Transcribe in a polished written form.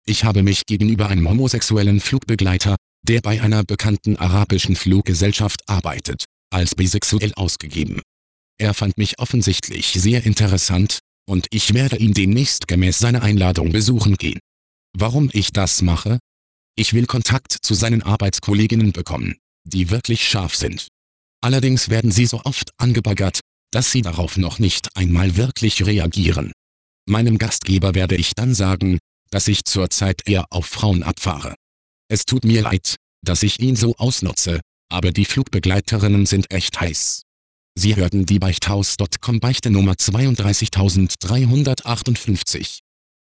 Ich habe mich gegenüber einem homosexuellen Flugbegleiter, der bei einer bekannten arabischen Fluggesellschaft arbeitet, als bisexuell ausgegeben. Er fand mich offensichtlich sehr interessant, und ich werde ihn demnächst gemäß seiner Einladung besuchen gehen. Warum ich das mache? Ich will Kontakt zu seinen Arbeitskolleginnen bekommen, die wirklich scharf sind. Allerdings werden sie so oft angebaggert, dass sie darauf noch nicht einmal wirklich reagieren. Meinem Gastgeber werde ich dann sagen, dass ich zurzeit eher auf Frauen abfahre. Es tut mir leid, dass ich ihn so ausnutze, aber die Flugbegleiterinnen sind echt heiß. Sie hörten die Beichthaus.com Beichte Nummer 32358.